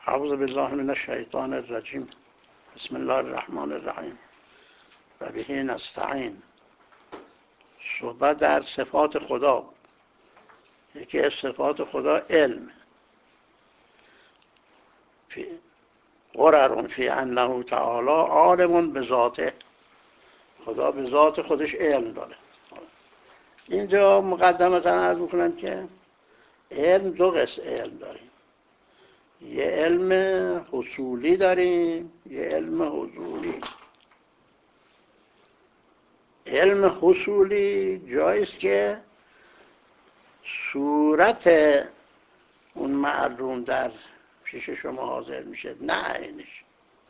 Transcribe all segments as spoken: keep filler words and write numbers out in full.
اعوذ بالله من الشیطان الرجیم. بسم الله الرحمن الرحیم و به نستعین. صحبت در صفات خدا. یکی از صفات خدا علم. قرر فی انه تعالی عالم به ذاته. خدا به ذات خودش علم داره. اینجا مقدمتا عرض میکنم که علم دو قسم علم داریم. یه علم حصولی داریم، یه علم حضوری. علم حصولی جاییست که صورت اون معلوم در پیش شما حاضر میشه، نه عینش.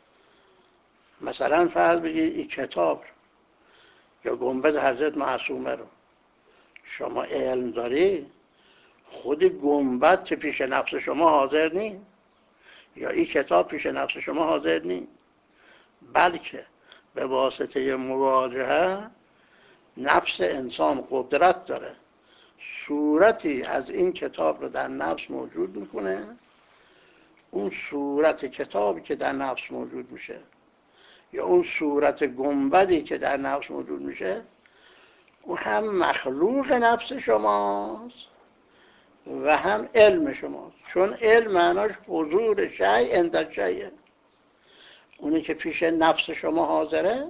مثلا فرض بگید این کتاب یا گنبد حضرت معصومه رو شما علم داری، خود گنبد که پیش نفس شما حاضر نیست یا این کتاب پیش نفس شما حاضر نیست، بلکه به واسطه مواجهه نفس انسان قدرت داره صورتی از این کتاب رو در نفس موجود میکنه. اون صورت کتابی که در نفس موجود میشه یا اون صورت گنبدی که در نفس موجود میشه، اون هم مخلوق نفس شماست و هم علم شماست. چون علم معناش حضور شیء عند شیء. اونی که پیش نفس شما حاضره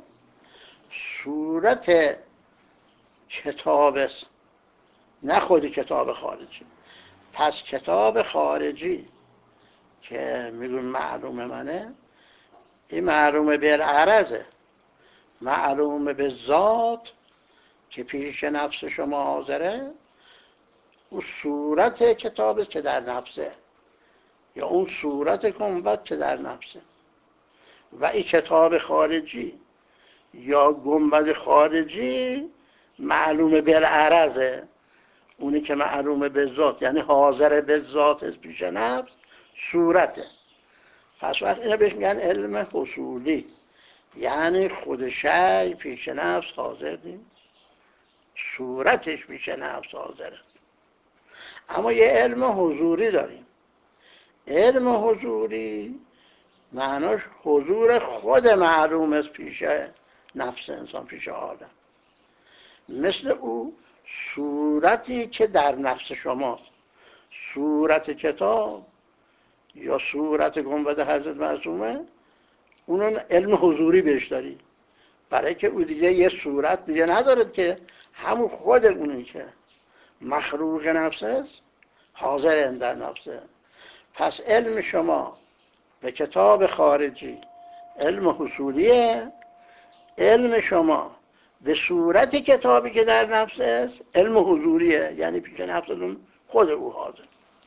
صورت کتاب است، نه خود کتاب خارجی. پس کتاب خارجی که میگون معلوم منه، این معلوم بالعرضه، معلوم به ذات که پیش نفس شما حاضره، اون صورت کتاب است که در نفسه یا اون صورت گنبد که در نفسه. و این کتاب خارجی یا گنبد خارجی معلوم بالعرضه، اونی که معلوم به ذات یعنی حاضر به ذات پیش نفس صورته. پس وقت اینا بهش میگن علم حصولی، یعنی خود شیء پیش نفس حاضر نیست، صورتش پیش نفس حاضره. اما یه علم حضوری داریم. علم حضوری معناش حضور خود معلوم است پیش نفس انسان، پیش عالم. مثل او صورتی که در نفس شماست، صورت کتاب یا صورت گنبد حضرت معصومه، اونو علم حضوری بهش داری، برای که او دیگه یه صورت دیگه نداره که همون خود اونی که مخلوق نفسه است، حاضر در نفسه. پس علم شما به کتاب خارجی علم حصولیه، علم شما به صورت کتابی که در نفس است علم حضوریه، یعنی پیش نفستون خود او حاضر.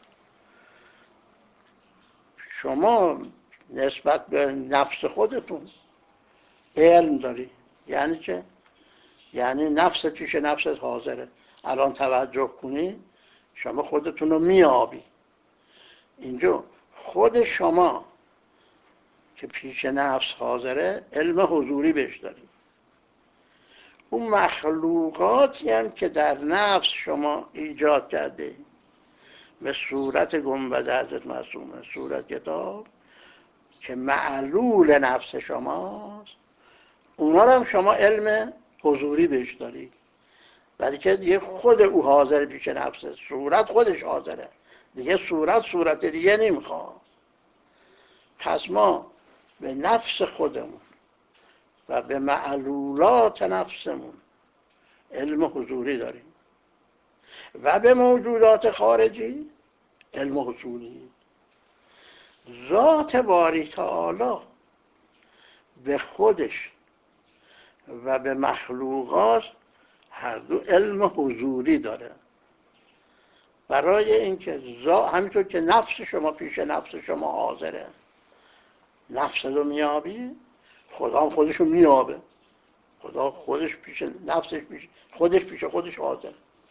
شما نسبت به نفس خودتون علم داری، یعنی چه؟ یعنی نفس پیش نفست حاضره. الان توجه کنی شما خودتون رو میابی. اینجا خود شما که پیش نفس حاضره علم حضوری بهش داری. اون مخلوقاتی هم که در نفس شما ایجاد کرده به صورت گنبد حضرت معصومه، صورت کتاب که معلول نفس شماست، اونا رو هم شما علم حضوری بهش داری، ولی که دیگه خود او حاضر پیش نفسه، صورت خودش حاضره دیگه، صورت صورت دیگه نمیخواد. پس ما به نفس خودمون و به معلولات نفسمون علم حضوری داریم و به موجودات خارجی علم حصولی. ذات باری تعالی به خودش و به مخلوقات هر دو علم حضوری داره. برای اینکه همینطور که نفس شما پیش نفس شما حاضره، نفس رو میابی، خدا هم خودش رو میابه. خدا خودش پیش نفسش پیش خودش پیش خودش حاضر.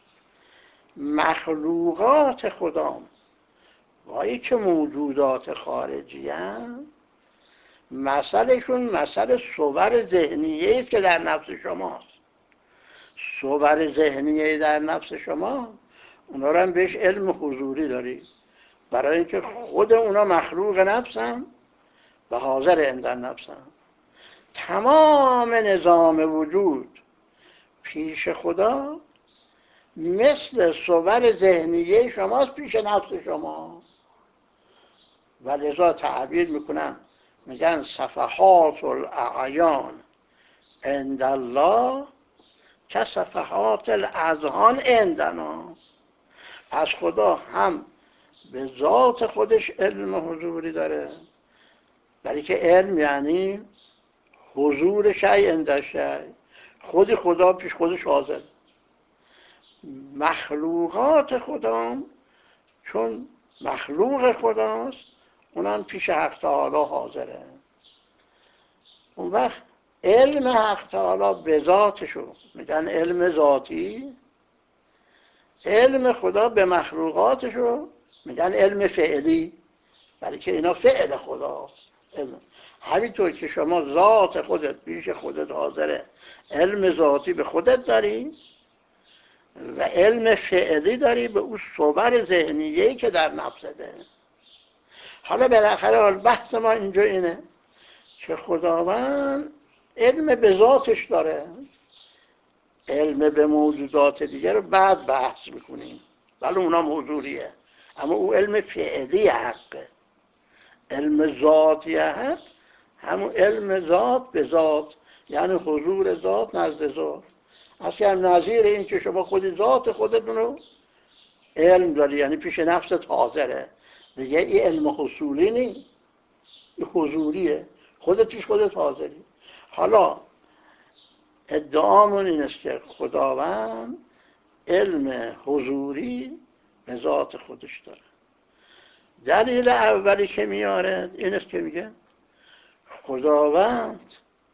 مخلوقات خدا وایی که موجودات خارجی هم مثلشون مثل صور ذهنیه است که در نفس شماست. صور ذهنیه در نفس شما اونا رو هم بهش علم حضوری داری. برای اینکه خود اونا مخلوق نفسن و حاضر عندن نفسن. تمام نظام وجود پیش خدا مثل صور ذهنیه شماست پیش نفس شما، و لذا تعبیر میکنن میگن صفحات الاعیان عند الله که صفحات الاذهان عندنا. پس خدا هم به ذات خودش علم حضوری داره، برای که علم یعنی حضور شیء عند شیء، خودی خدا پیش خودش حاضر. مخلوقات خدا چون مخلوق خداست اونم پیش حق تعالی حاضره. اون وقت علم حق تعالی به ذاتشو میگن علم ذاتی، علم خدا به مخلوقاتشو میگن علم فعلی، برای که اینا فعل خداست. علم. همینطور که شما ذات خودت پیش خودت حاضره، علم ذاتی به خودت داری و علم فعلی داری به اون صور ذهنیه‌ای که در نفسته. حالا بالاخره بحث ما اینجا اینه که خداوند علم به ذاتش داره، علم به موجودات دیگر رو بعد بحث میکنیم، ولی اونا موضوعیه، اما او علم فعلی حقه. علم ذاتی حق همون علم ذات به ذات، یعنی حضور ذات نزد ذات. اصلا نظیر این که شما خودی ذات خودتون رو علم داری، یعنی پیش نفست حاضره دیگه. این علم حصولی نیست، این حضوریه، خودت پیش خودت حاضری. حالا ادعامون این است که خداوند علم حضوری به ذات خودش داره. دلیل اولی که میاره این است که میگه خداوند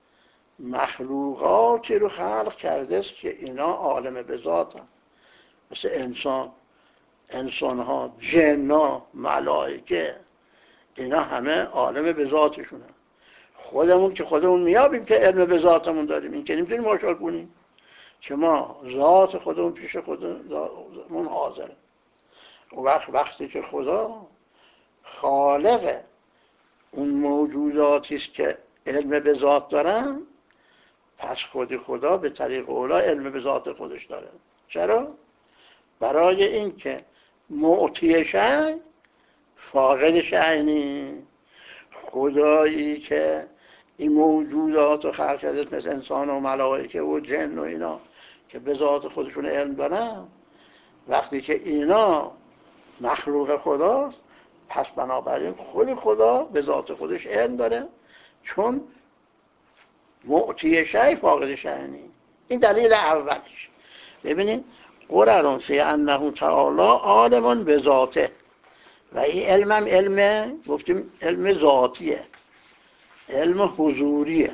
مخلوقاتی رو خلق کرده است که اینا عالم به ذات هم. مثل انسان، انسان ها، جن ها، ملائکه، اینا همه عالم به ذاتشونه. خودمون که خودمون میابیم که علم به ذاتمون داریم، این که نمیتونیم ماشال کنیم که ما ذات خودمون پیش خودمون حاضره. و وقت وقتی که خدا خالق اون موجوداتی است که علم به ذات دارن، پس خودی خدا به طریق اولا علم به ذات خودش داره. چرا؟ برای اینکه معطی شی فاقد شی نیست. خدایی که این موجودات رو خلق کرده مثل انسان و ملائکه و جن و اینا که به ذات خودشون علم دارن، وقتی که اینا مخلوق خداست، پس بنابراین خود خدا به ذات خودش علم داره، چون معطی شی فاقد شی نیست. این دلیل اولیش. ببینید قرار فی انه تعالی عالم به ذاته، و این علم هم علم گفتیم علم ذاتیه، علم حضوریه.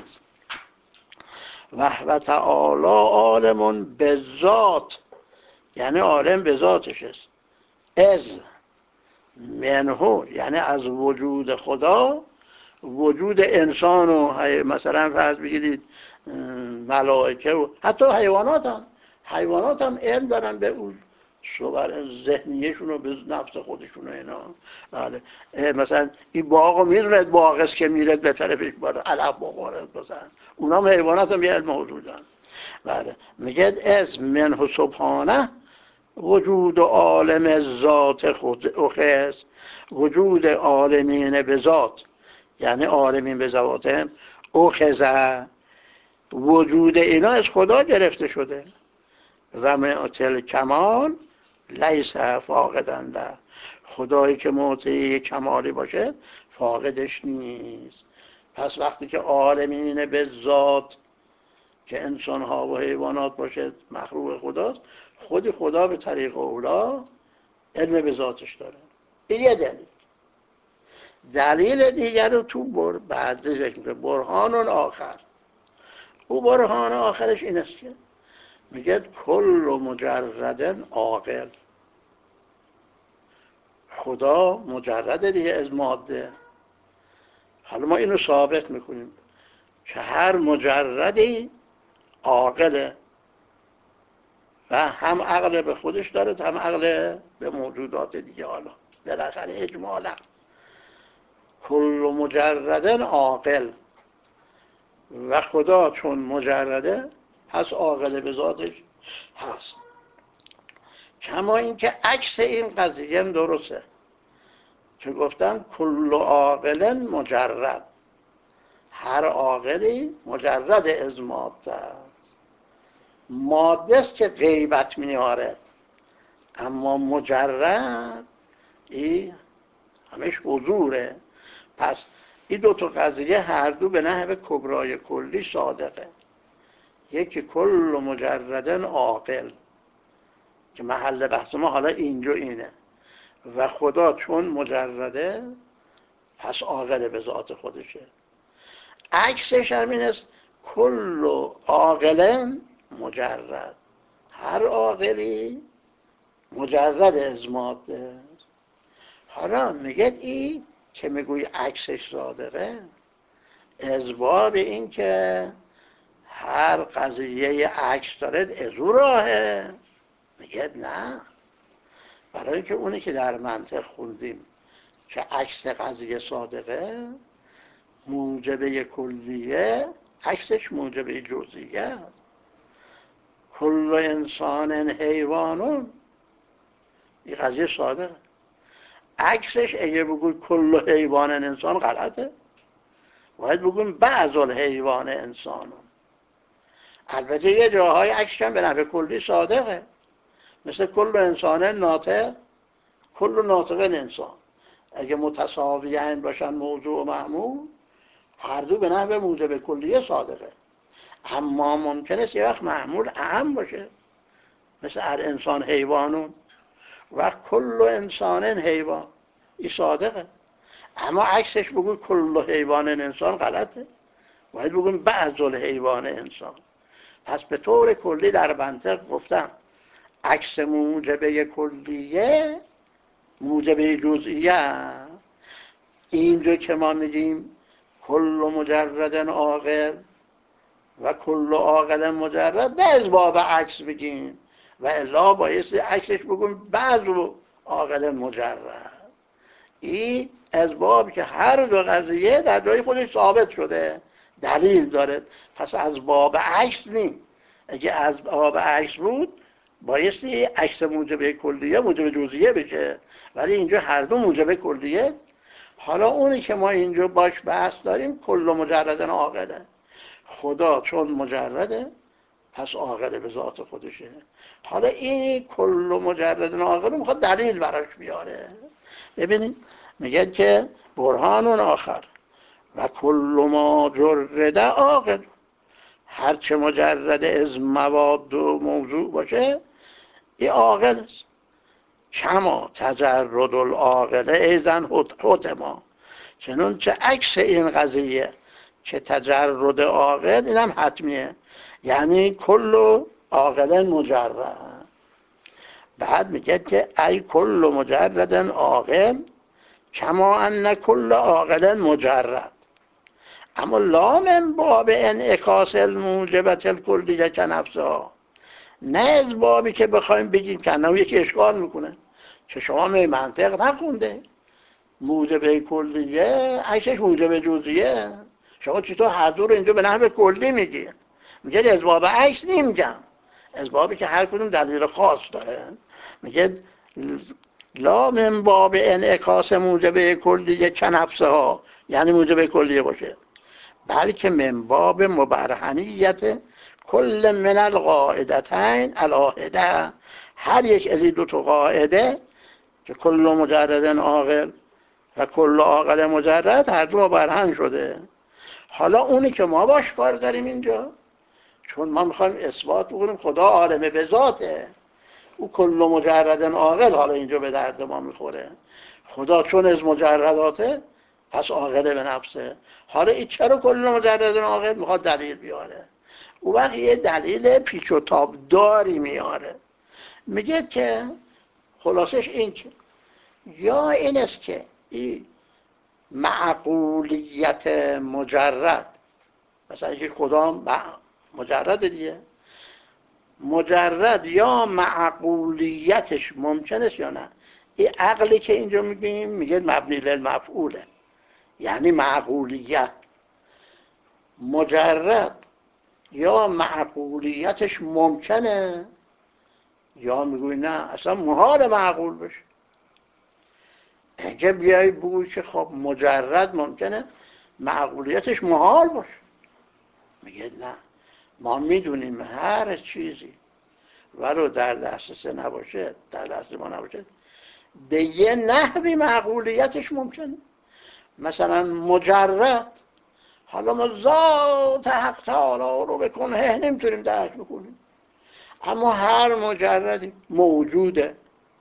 و و تعالی عالم به ذات، یعنی عالم به ذاتش است. از منهو یعنی از وجود خدا، وجود انسان و مثلا فرض بگیرید ملائکه و حتی حیوانات هم حیوانات هم علم دارن به اون صور ذهنیشون و به نفس خودشون و اینا. بله مثلا این باغ رو میدوند باغ است که میرد به طرفش باره علف بخورد، مثلا اونا هم حیوانات هم یه علم حضور دارن. بله میگه از منه سبحانه وجود عالم ذات خود اخذ، وجود عالمین به ذات یعنی عالمین به ذاتهم اخذ، وجود اینا از خدا گرفته شده. و معطل کمال لیس فاقدن له، خدایی که معطی کمالی باشه فاقدش نیست. پس وقتی که عالمین به ذات که انسان ها و حیوانات باشه مخلوق خداست، خود خدا به طریق اولا علم به ذاتش داره. این یه دلیل. دلیل دیگر رو تو بر بعد ذکر میکنه، برهان آخر. او برهان آخرش این است که میگه کل مجرد عاقل، خدا مجرد دیگه از ماده. حالا ما اینو ثابت میکنیم که هر مجردی عاقله و هم عقل به خودش داره هم عقل به موجودات دیگه. حالا بالاخره اجمالا کل مجردن عاقل و خدا چون مجرده پس عاقل به ذاتش هست. کما اینکه عکس این قضیه هم درسته که گفتن کل عاقل مجرد، هر عاقلی مجرد از ماده است. ماده است که غیبت میاره، اما مجرد این همش حضوره. پس این دو تا قضیه هر دو به نحو کبرای کلی صادقه. یکی کل مجردن عاقل که محل بحث ما حالا اینجا اینه، و خدا چون مجرده پس عاقل به ذات خودشه. عکسش همین است، کل عاقل مجرد، هر عاقلی مجرد از ماده. حالا میگه این که میگوی عکسش صادقه از باب این که هر قضیه عکس دارد از او راهه. میگه نه، برای اینکه اونی که در منطق خوندیم که عکس قضیه صادقه، موجبه کلیه عکسش موجبه جزئیه است. کل انسان حیوانون، این قضیه صادقه. عکسش اگه بگوی کل حیوان انسان غلطه، باید بگویم بعض الحیوان انسانون. البته یه جاهای عکسش هم به نحو کلی صادقه، مثل کل انسان ناطق، کل ناطق انسان. اگه متساویین باشن موضوع و معمول، هر دو به نحو موجب کلیه صادقه. اما ممکنه یه وقت معمول اهم باشه، مثل هر انسان حیوانون و کل انسان حیوان، این صادقه. اما عکسش بگوی کل حیوان انسان غلطه، باید بگویم بعض الحیوان انسان. پس به طور کلی در منطق گفتن عکس موجبه کلیه موجبه جزئیه. اینجا که ما میگیم کل مجردن عاقل و کل عاقل مجرد، نه از باب عکس بگیم، و الا بایستی عکسش بگیم بعض عاقل مجرد. این از باب که هر دو قضیه در جای خودش ثابت شده، دلیل داره. پس از باب عکس نیم. اگه از باب عکس بود بایستی عکس موجب کلیه موجب جزئیه بشه، ولی اینجا هر دو موجب کلیه. حالا اونی که ما اینجا باش بحث داریم کل مجردن عاقله. خدا چون مجرده پس عاقل به ذات خودشه. حالا این کل مجردن عاقله میخواد دلیل براش بیاره. ببینید میگه که برهان آخر و کل ما جرده عاقل، هرچه مجرد از مواد و موضوع باشه این عاقل است. کما تجرد العاقله ایزن حتما، چنانچه عکس این قضیه که تجرد عاقل اینم حتمیه، یعنی کل عاقل مجرد. بعد میگه که ای کل مجرد عاقل کما ان کل عاقل مجرد، اما لا من باب انعکاس الموجبت الکلیه کنفسها، نه از بابی که بخوایم بگیم که نه یکی اشکال میکنه که شما می منطق نخونده موجب کلیه عکسش موجب جزئیه، شما چطور هر دو رو اینجا به نحو کلی میگی؟ میگه از باب عکس نمیگم، از بابی که هر کدوم دلیل خاص داره. میگه لا من باب انعکاس موجب کلیه کنفسها، یعنی موجب کلیه باشه، بلکه من باب مبرهنیت کل من القاعدتین الواحده، هر یک از این دو تا قاعده که کل مجردن عاقل و کل عاقل مجرد هر دو مبرهن شده. حالا اونی که ما باش کار داریم اینجا، چون ما میخوایم اثبات بکنیم خدا عالم به ذاته، او کل مجردن عاقل حالا اینجا به درد ما میخوره. خدا چون از مجرداته پس عاقل به نفسه. حالا این چرا کل مجردن عاقل میخواد دلیل بیاره، او وقت یه دلیل پیچ و تاب داری میاره. میگه که خلاصش این که یا این است که این معقولیت مجرد، مثلا اینکه خدا مجرد دیگه، مجرد یا معقولیتش ممکن است یا نه، این عقلی که اینجا میگیم میگه مبنی للمفعوله، یعنی معقولیت. مجرد یا معقولیتش ممکنه یا میگوی نه اصلا محال معقول بشه. اگه بیای بگوی که خب مجرد ممکنه معقولیتش محال باشه، میگه نه، ما میدونیم هر چیزی ولو در دسترس نباشه، در دست ما نباشه، به یه نحوی معقولیتش ممکنه. مثلا مجرد، حالا ما ذات حق تعالی رو به کنه نمیتونیم درک بکنیم، اما هر مجردی موجوده،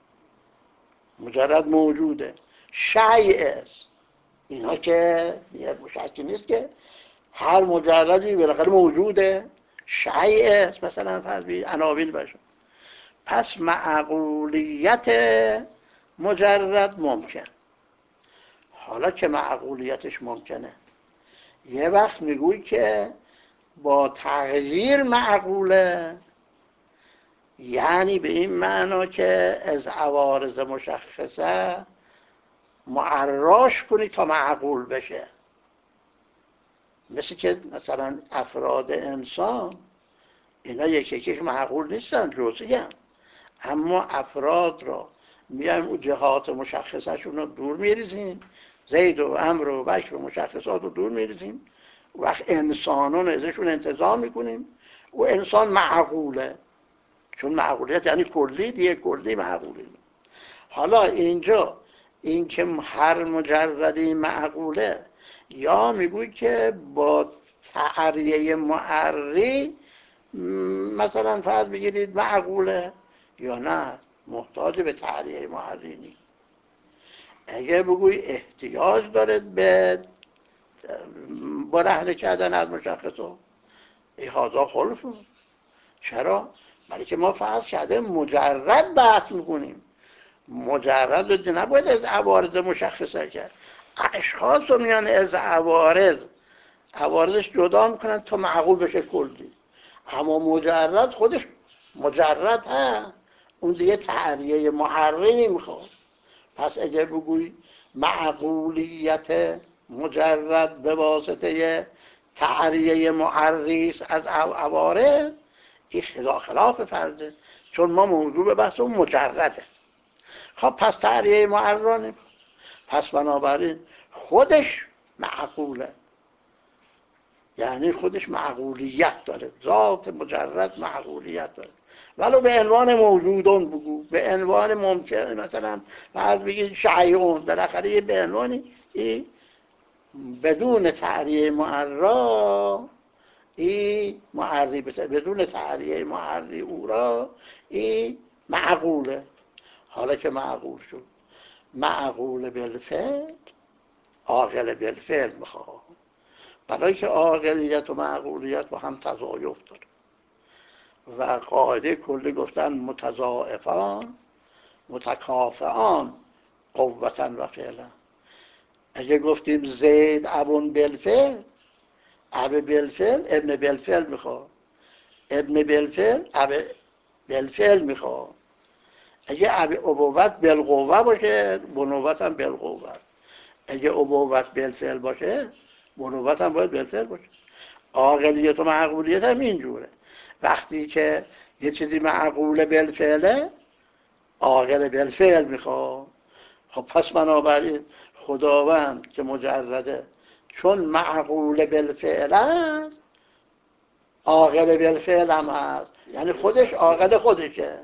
مجرد موجوده، شیء است. اینا که یه شکی نیست که هر مجردی بالاخره موجوده، شیء است. مثلا فرض بگید عناوین باشه، پس معقولیت مجرد ممکن. حالا که معقولیتش ممکنه، یه وقت میگوی که با تغییر معقوله، یعنی به این معنا که از عوارض مشخصه معراش کنی تا معقول بشه. مثل که مثلا افراد انسان اینا یکی یکیش معقول نیستن، جزئی هم، اما افراد را میایم اون جهات مشخصشون رو دور میریزیم، زید و امر و بکر و مشخصات رو دور میریزیم، وقت انسانان ازشون انتظار میکنیم و انسان معقوله، چون معقولیت یعنی کلی دیگه، کلی معقوله. حالا اینجا این که هر مجردی معقوله، یا میگوی که با تعریه معری مثلا فرض بگیرید معقوله، یا نه محتاج به تعریه معری نیست. اگه بگوی احتیاج داره به برهنه کردن از مشخصه، ای هازا خلف. چرا؟ برای که ما فرض کرده مجرد بحث میکنیم، مجرد رو نباید از عوارض مشخصه کرد. اشخاص رو میان از عوارض عوارضش جدا میکنن تا معقول بشه کلی، اما مجرد خودش مجرد ها، اون دیگه تعریه محری نمیخواد. پس اگه بگوی معقولیت مجرد به واسطه تعریه محری از عوارض، این خلاف فرضه، چون ما موضوع به بحث اون مجرده. خب پس تعریه معرا نمیخواد، پس بنابراین خودش معقوله، یعنی خودش معقولیت داره، ذات مجرد معقولیت داره، ولو به عنوان موجودون بگو، به عنوان ممکن، مثلا بعد بگید شیعون، بالاخره یه به عنوانی ای بدون تعریه معرا، ای معری بدون تعریه معری او را ای معقوله. حالا که معقول شد، معقول بالفعل، عاقل بالفعل میخواد، برای که عاقلیت و معقولیت با هم تضایف داره و قاعده کلی گفتن متضاعفان متکافئان قوتن و فعلا. اگه گفتیم زید ابن بالفعل، اب بالفعل ابن بالفعل میخواد، ابن بالفعل اب بالفعل میخواد. اگه اب ابوت بالقوه باشه، بنوت هم بالقوه. اگه ابوت بالفعل باشه، بنوت هم باید بالفعل باشه. عاقلیت و معقولیت هم اینجوره، وقتی که یه چیزی معقول بالفعله، عاقل بالفعل میخواد. خب پس بنابراین خداوند که مجرده، چون معقول بالفعل است، عاقل بالفعل هم هست، یعنی خودش عاقل خودشه.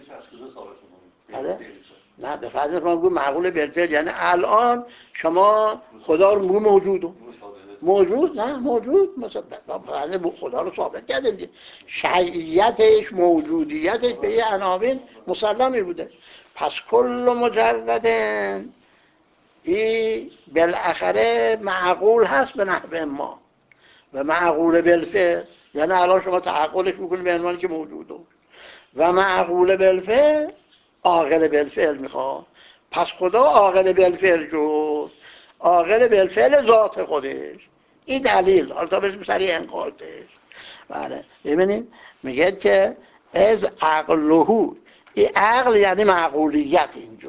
بله؟ نه به فرض ما بگو معقول بالفعل، یعنی الان شما خدا رو موجود موجود نه موجود، مثلا خدا رو ثابت کردیم، شیعیتش موجودیتش به یه عناوین مسلمی بوده. پس کل مجرد این بالاخره معقول هست به نحو ما و معقول بالفعل، یعنی الان شما تعقلش میکنید به عنوان که موجوده، و معقول بالفعل عاقل بالفعل میخواد. پس خدا عاقل بالفعل شد، عاقل بالفعل ذات خودش. این دلیل، حالا تا بسیم سریع انقاطش. بله ببینید میگه که از عقلهو، این عقل یعنی معقولیت، اینجا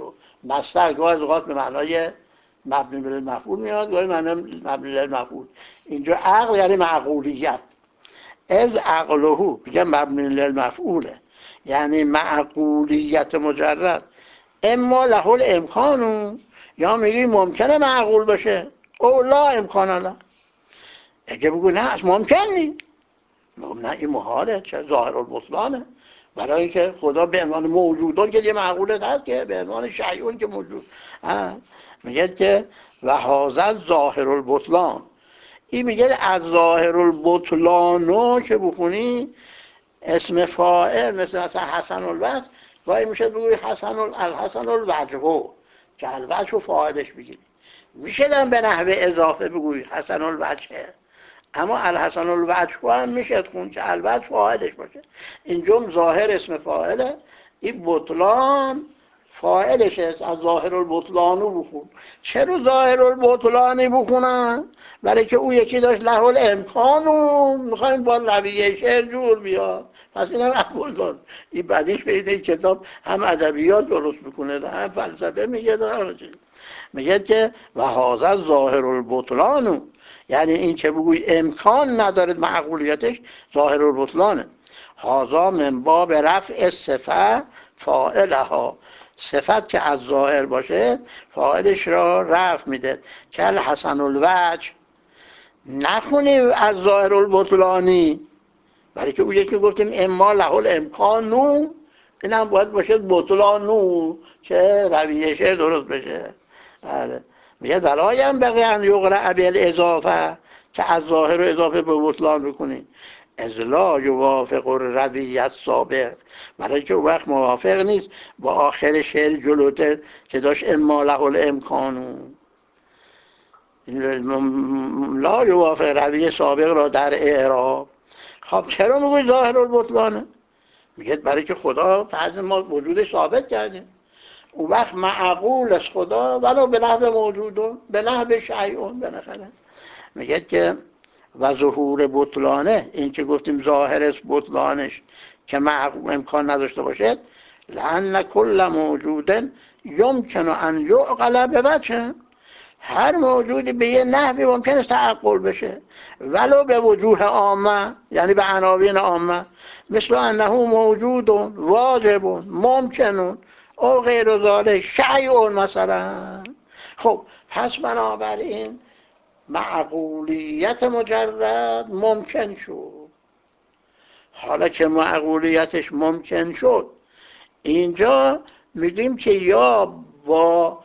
مصدر گاهی از اوقات به معنای مبنی للمفعول میاد، گاهی معنای مبنی للمفعول. اینجا عقل یعنی معقولیت. از عقله میگه مبنی للمفعوله، یعنی معقولیت مجرد. اما له الامکانو، یا میگی ممکنه معقول باشه، او لا امکان له. اگه بگو نه ممکن نیست، نه این محاله، چه ظاهر البطلانه. برای اینکه خدا به عنوان موجودان که یه معقولت هست، که به عنوان شیعون که موجود میگه که و هذا ظاهر البطلان. این میگه از ظاهر البطلانو که بخونی اسم فاعل مثل مثلا حسن الوجه، گاهی میشه بگوی حسن الحسن الوجه، که الوجه فاعلش بگیری. میشه دم به نحو اضافه بگوی حسن الوجه، اما الحسن الوجه هم میشه خون که الوجه فاعلش باشه. اینجا ظاهر اسم فاعله، این بطلان فاعلش است. از ظاهر البطلانو بخون. چرا ظاهر البطلانی بخونن؟ برای که او یکی داشت له الامکانو، میخوایم با رویه شعر جور بیاد، پس این هم قبول داد. این بعدیش به این کتاب هم ادبیات درست میکنه، هم فلسفه میگه، داره میگه که و هذا ظاهر البطلانو، یعنی این که بگوی امکان ندارد معقولیتش ظاهر البطلانه. هذا من باب رفع صفه فاعلها، صفت که از ظاهر باشه فاعلش را رفع میده. که الحسن الوجه نخونی از ظاهر البطلانی، برای که او یکی گفتیم اما له الامکانو، این هم باید باشه بطلانو که رویشه درست بشه. بله میگه ولایم بقی ان یقرأ بالاضافه، که از ظاهر و اضافه به بطلان بکنی. از لا یوافق الرویه السابق، برای که او وقت موافق نیست با آخر شعر جلوتر که داشت اما له الامکانو. لا یوافق رویه سابق را در اعراب. خب چرا میگوی ظاهر البطلانه؟ میگه برای که خدا فرض ما وجودش ثابت کردیم، اون وقت معقول است خدا ولو به نحو موجودون، به نحو شیعون بالاخره. میگه که و ظهور بطلانه، این که گفتیم ظاهر است بطلانش که معقول امکان نداشته باشد، لأن کل موجود یمکن ان یعقل بوجه، هر موجودی به یه نحوی ممکن است تعقل بشه ولو به وجوه عامه، یعنی به عناوین عامه، مثل انه موجود واجب ممکن او غیر ذلک شیء مثلا. خب پس بنابراین معقولیت مجرد ممکن شد. حالا که معقولیتش ممکن شد، اینجا میگیم که یا با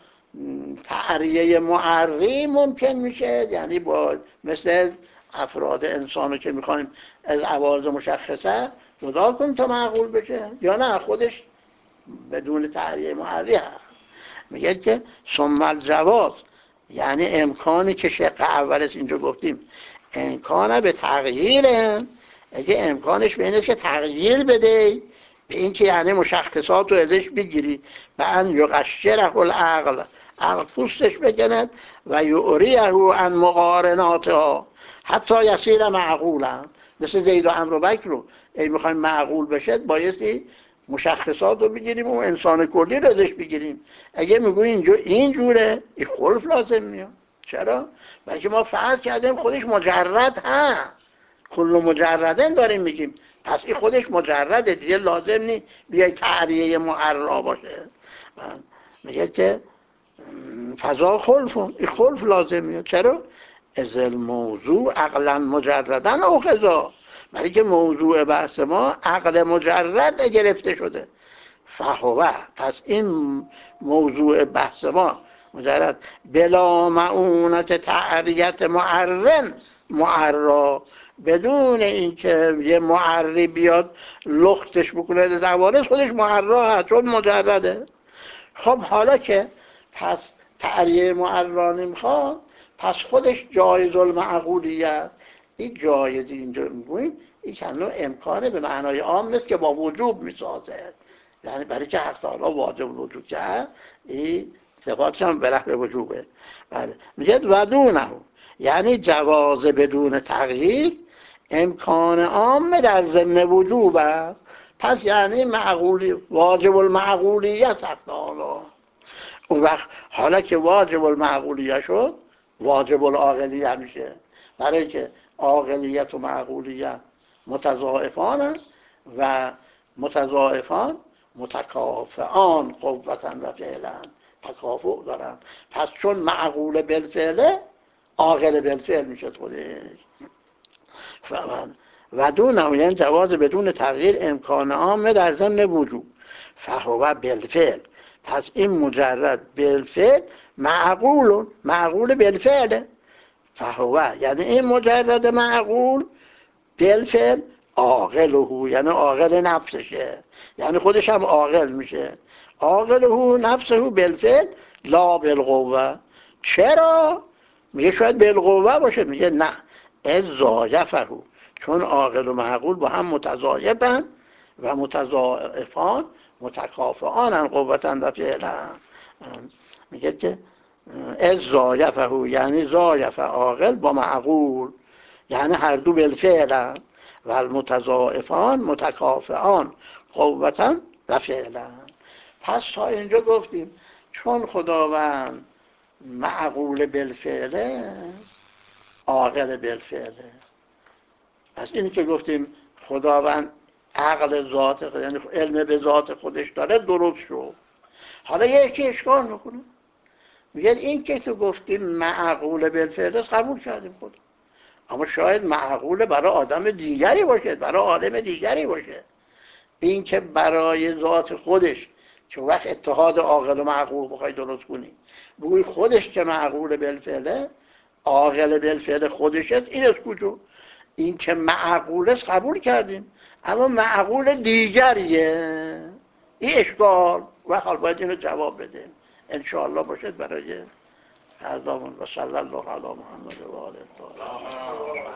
تعریه معری ممکن میشه، یعنی با مثل افراد انسانو که میخوایم از عوارض مشخصه جدا کنیم تا معقول بشه، یا نه خودش بدون تعریه معری هست. میگه که ثم الجواز، یعنی امکانی که شق اول است اینجا گفتیم امکانه به تغییره، اگه امکانش به اینه که تغییر بده به این که یعنی مشخصات رو ازش بگیری و ان یقشره العقل، عقل پوستش بکند و یعریه عن مقارناتها حتی یصیر معقولا. مثل زید و عمرو و بکر رو ای میخوایم معقول بشه بایستی مشخصات رو بگیریم و انسان کلی رو ازش بگیریم. اگه میگوی اینجا اینجوره این خلف لازم میاد. چرا؟ برای که ما فرض کردیم خودش مجرد هست، کل مجردن داریم میگیم، پس این خودش مجرده دیگه، لازم نیست بیای تعریه معرا باشه. میگه که فضا خلف، این خلف لازم میاد. چرا؟ از الموضوع عقلا مجردن او خضا، برای که موضوع بحث ما عقل مجرد گرفته شده. فهوه، پس این موضوع بحث ما مجرد بلا معونت تعریت معرن معرا، بدون اینکه یه معری بیاد لختش بکنه از عوارض، خودش معرا هست چون مجرده. خب حالا که پس تعریه معرا نمیخواد، پس خودش جایز المعقولیت. این جایزی اینجا میگویم این چند نوع امکانه به معنای عام نیست که با وجوب میسازه، یعنی برای که حق تعالی واجب وجود کرد این صفاتش هم به نحو وجوبه. بله میگه ودونه، یعنی جواز بدون تغییر امکان عام در ضمن وجوب است. پس یعنی معقولی واجب المعقولیت حق تعالی. اون وقت حالا که واجب المعقولیه شد واجب العاقلیه میشه، برای که عاقلیت و معقولیت متضاعفان و متضاعفان متکافئان قوتا و فعلا، تکافؤ دارن. پس چون معقول بالفعله عاقل بالفعل میشه خودش. و دون یعنی جواز بدون تغییر امکان عامه در ضمن وجود فهو بالفعل. پس این مجرد بالفعل معقول معقول بالفعله. فهو یعنی این مجرد معقول بالفعل عاقله یعنی عاقل نفسشه، یعنی خودش هم عاقل میشه. عاقله نفسه بالفعل لا بالقوه. چرا؟ میگه شاید بالقوه باشه، میگه نه از ضایفه، چون عاقل و معقول با هم متضایفن و متضاعفان متکافئان قوتا و فعلا. میگه که از ضایفه یعنی ضایف عاقل با معقول، یعنی هر دو بالفعلا و المتضاعفان متکافئان قوتا و فعلا. پس تا اینجا گفتیم چون خداوند معقول بالفعله عاقل بالفعله. پس اینی که گفتیم خداوند عقل ذات خود، یعنی علم به ذات خودش داره، درست شد. حالا یکی اشکال میکنه، میگه این که تو گفتیم معقول بالفعل قبول کردیم خدا، اما شاید معقول برای آدم دیگری باشه، برای عالم دیگری باشه. این که برای ذات خودش، چون وقت اتحاد عاقل و معقول بخوای درست کنی بگوی خودش که معقول بالفعله عاقل بالفعل خودشه، این از کجا؟ این که معقول است قبول کردیم، اما معقول دیگریه، این اشکال و حال باید اینو جواب بدیم انشاءالله باشد برای هر زمان. و صلی الله علی محمد و آله الطاهرین.